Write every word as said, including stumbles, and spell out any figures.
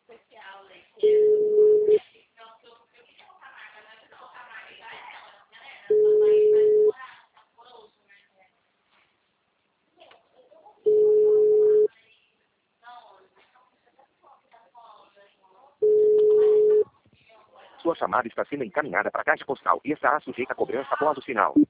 Sua chamada está sendo encaminhada para a caixa postal e estará sujeita a cobrança após o sinal.